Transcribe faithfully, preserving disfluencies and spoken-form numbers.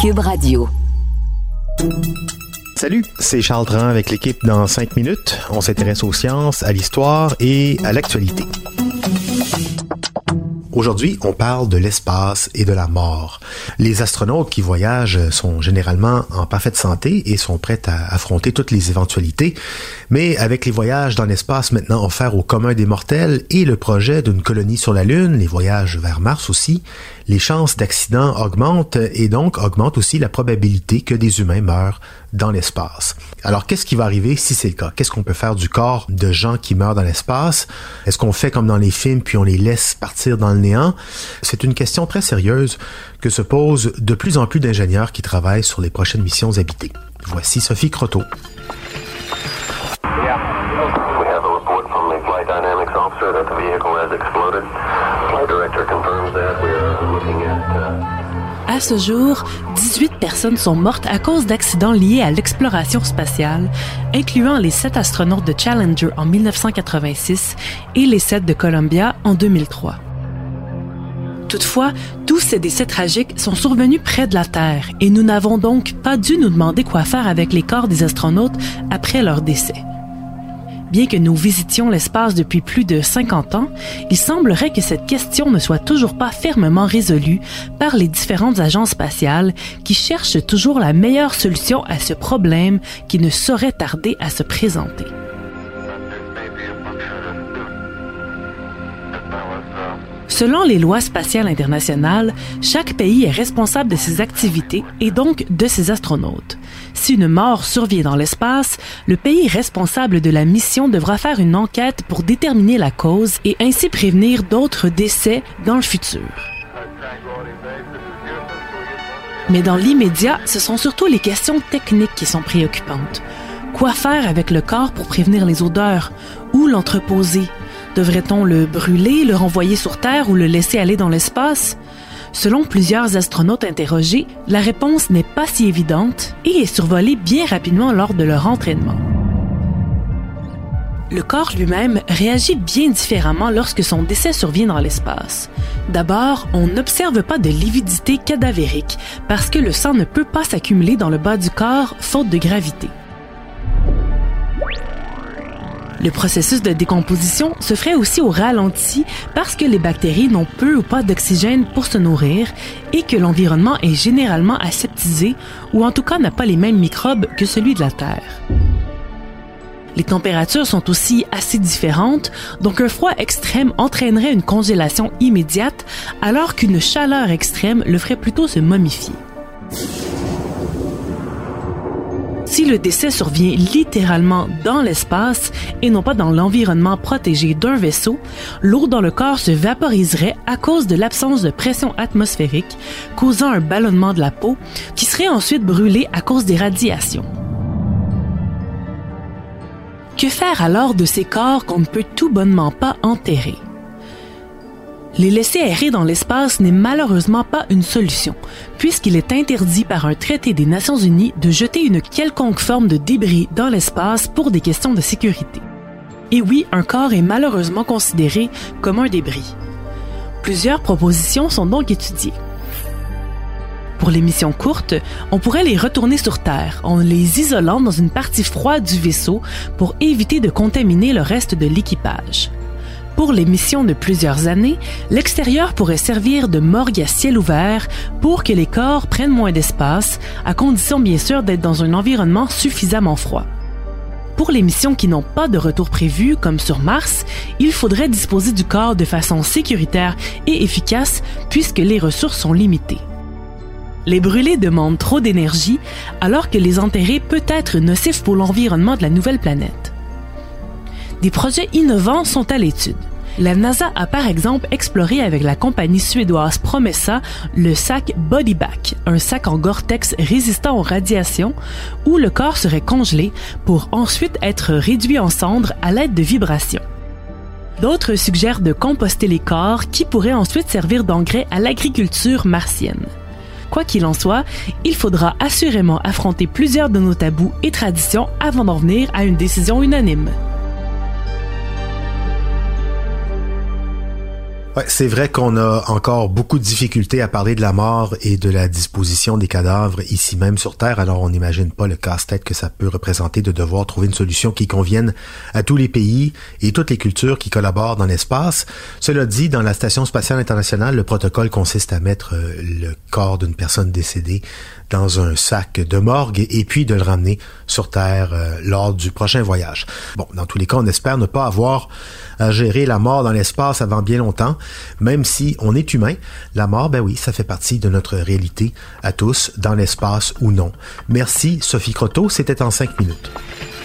Cube Radio. Salut, c'est Charles Dran avec l'équipe dans cinq minutes. On s'intéresse aux sciences, à l'histoire et à l'actualité. Aujourd'hui, on parle de l'espace et de la mort. Les astronautes qui voyagent sont généralement en parfaite santé et sont prêts à affronter toutes les éventualités. Mais avec les voyages dans l'espace maintenant offerts au commun des mortels et le projet d'une colonie sur la Lune, les voyages vers Mars aussi, les chances d'accidents augmentent et donc augmentent aussi la probabilité que des humains meurent dans l'espace. Alors, qu'est-ce qui va arriver si c'est le cas? Qu'est-ce qu'on peut faire du corps de gens qui meurent dans l'espace? Est-ce qu'on fait comme dans les films puis on les laisse partir dans le néant? C'est une question très sérieuse que se posent de plus en plus d'ingénieurs qui travaillent sur les prochaines missions habitées. Voici Sophie Croteau. À ce jour, dix-huit personnes sont mortes à cause d'accidents liés à l'exploration spatiale, incluant les sept astronautes de Challenger en dix-neuf cent quatre-vingt-six et les sept de Columbia en deux mille trois. Toutefois, tous ces décès tragiques sont survenus près de la Terre et nous n'avons donc pas dû nous demander quoi faire avec les corps des astronautes après leur décès. Bien que nous visitions l'espace depuis plus de cinquante ans, il semblerait que cette question ne soit toujours pas fermement résolue par les différentes agences spatiales qui cherchent toujours la meilleure solution à ce problème qui ne saurait tarder à se présenter. Selon les lois spatiales internationales, chaque pays est responsable de ses activités et donc de ses astronautes. Si une mort survient dans l'espace, le pays responsable de la mission devra faire une enquête pour déterminer la cause et ainsi prévenir d'autres décès dans le futur. Mais dans l'immédiat, ce sont surtout les questions techniques qui sont préoccupantes. Quoi faire avec le corps pour prévenir les odeurs? Où l'entreposer? Devrait-on le brûler, le renvoyer sur Terre ou le laisser aller dans l'espace? Selon plusieurs astronautes interrogés, la réponse n'est pas si évidente et est survolée bien rapidement lors de leur entraînement. Le corps lui-même réagit bien différemment lorsque son décès survient dans l'espace. D'abord, on n'observe pas de lividité cadavérique parce que le sang ne peut pas s'accumuler dans le bas du corps faute de gravité. Le processus de décomposition se ferait aussi au ralenti parce que les bactéries n'ont peu ou pas d'oxygène pour se nourrir et que l'environnement est généralement aseptisé ou en tout cas n'a pas les mêmes microbes que celui de la Terre. Les températures sont aussi assez différentes, donc un froid extrême entraînerait une congélation immédiate alors qu'une chaleur extrême le ferait plutôt se momifier. Si le décès survient littéralement dans l'espace et non pas dans l'environnement protégé d'un vaisseau, l'eau dans le corps se vaporiserait à cause de l'absence de pression atmosphérique, causant un ballonnement de la peau qui serait ensuite brûlé à cause des radiations. Que faire alors de ces corps qu'on ne peut tout bonnement pas enterrer? Les laisser errer dans l'espace n'est malheureusement pas une solution, puisqu'il est interdit par un traité des Nations Unies de jeter une quelconque forme de débris dans l'espace pour des questions de sécurité. Et oui, un corps est malheureusement considéré comme un débris. Plusieurs propositions sont donc étudiées. Pour les missions courtes, on pourrait les retourner sur Terre en les isolant dans une partie froide du vaisseau pour éviter de contaminer le reste de l'équipage. Pour les missions de plusieurs années, l'extérieur pourrait servir de morgue à ciel ouvert pour que les corps prennent moins d'espace, à condition bien sûr d'être dans un environnement suffisamment froid. Pour les missions qui n'ont pas de retour prévu, comme sur Mars, il faudrait disposer du corps de façon sécuritaire et efficace puisque les ressources sont limitées. Les brûler demandent trop d'énergie, alors que les enterrer peut être nocif pour l'environnement de la nouvelle planète. Des projets innovants sont à l'étude. La NASA a par exemple exploré avec la compagnie suédoise Promessa le sac Bodyback, un sac en Gore-Tex résistant aux radiations où le corps serait congelé pour ensuite être réduit en cendres à l'aide de vibrations. D'autres suggèrent de composter les corps qui pourraient ensuite servir d'engrais à l'agriculture martienne. Quoi qu'il en soit, il faudra assurément affronter plusieurs de nos tabous et traditions avant d'en venir à une décision unanime. Ouais, c'est vrai qu'on a encore beaucoup de difficultés à parler de la mort et de la disposition des cadavres ici même sur Terre, alors on n'imagine pas le casse-tête que ça peut représenter de devoir trouver une solution qui convienne à tous les pays et toutes les cultures qui collaborent dans l'espace. Cela dit, dans la Station spatiale internationale, le protocole consiste à mettre le corps d'une personne décédée dans un sac de morgue et puis de le ramener sur Terre euh, lors du prochain voyage. Bon, dans tous les cas, on espère ne pas avoir à gérer la mort dans l'espace avant bien longtemps, même si on est humain. La mort, ben oui, ça fait partie de notre réalité à tous, dans l'espace ou non. Merci Sophie Croteau, c'était en cinq minutes.